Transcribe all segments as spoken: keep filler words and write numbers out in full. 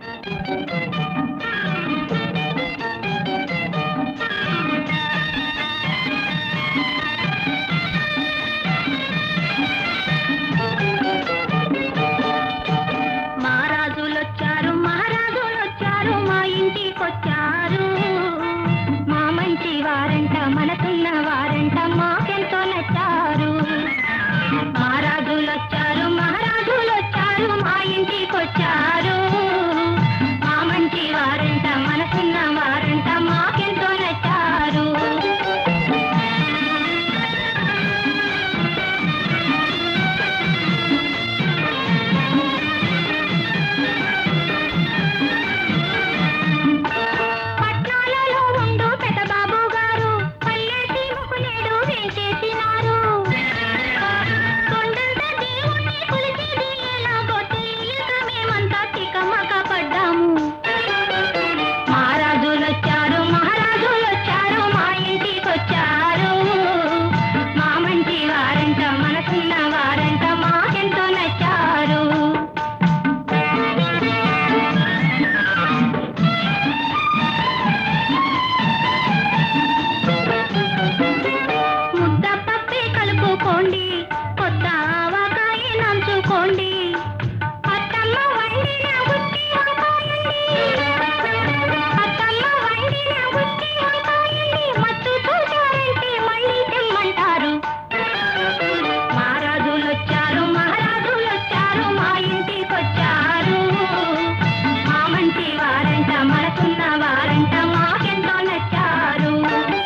మహారాజులొచ్చారు మహారాజులొచ్చారు మా ఇంటికొచ్చారు. మా మంచి వారంట మనసున్న వారంట మాకెంతో నచ్చారు. మహారాజులొచ్చారు మహారాజులొచ్చారు మా ఇంటికొచ్చారు. మా మంచి వారంట మనసున్న వారంట మాకెంతో నచ్చారు. పట్నాలలో ఉండు పెదబాబు గారు పల్లెటి ముకునేడు వేసేసినారు. కొండంత దేవుణ్ణి కొలిచేది ఎలాగో తెలియక మేమంతా తికమక పడ్డాము. మహారాజులొచ్చారు మహారాజులొచ్చారు మా ఇంటికొచ్చారు. మా మంచి వారంట మనసున్న వారంట మాకెంతో నచ్చారు. ముద్ద పప్పే కలుపుకోండి కొత్త ఆవకాయ నంచుకోండి. అత్తమ్మ వండిన గుత్తి వంకాయండి. అత్తమ్మ వండిన గుత్తి వంకాయండి. మత్తు చూశారంటే మళ్ళీ తెమ్మంటారు. మహారాజులొచ్చారు మహారాజులొచ్చారు మా ఇంటికొచ్చారు. మా మంచి వారంట మనసున్న వారంట మాకెంతో నచ్చారు.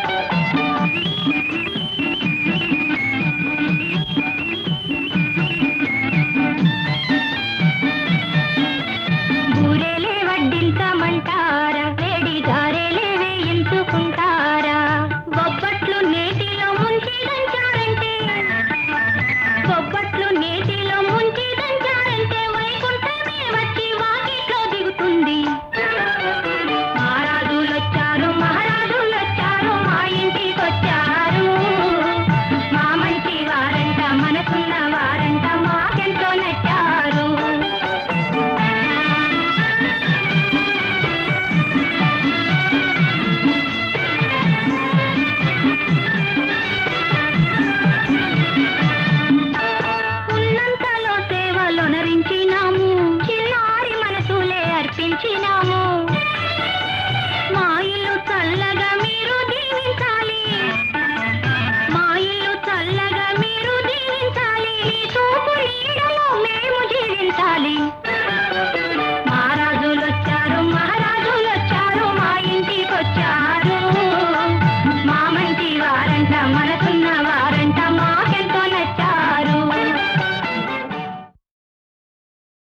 బూరెలే వడ్డించమంటారా వేడి గారెలే వేయించుకుంటారా. బొబ్బట్లు నేతిలో ముంచి దంచారంటే బొబ్బట్లు నేతిలో ముంచి దంచారంటే వైకుంఠమే వచ్చి వాకిట్లో దిగుతుంది. మహారాజులొచ్చారు మహారాజులొచ్చారు మా ఇంటికొచ్చారు. మా మంచి వారంట మనసున్న వారంట మాకెంతో నచ్చారు. ఉన్నంతలో సేవలొనరించినాము చిన్నారి మనసులే అర్పించినాము. మా ఇల్లు చల్లగా మీరు దీవించాలి. మా ఇల్లు చల్లగా మీరు దీవించాలి. మీ చూపు నీడలో మేము జీవించాలి. మహారాజులొచ్చారు మహారాజులొచ్చారు మా ఇంటికొచ్చారు. మా మంచి వారంట మనసు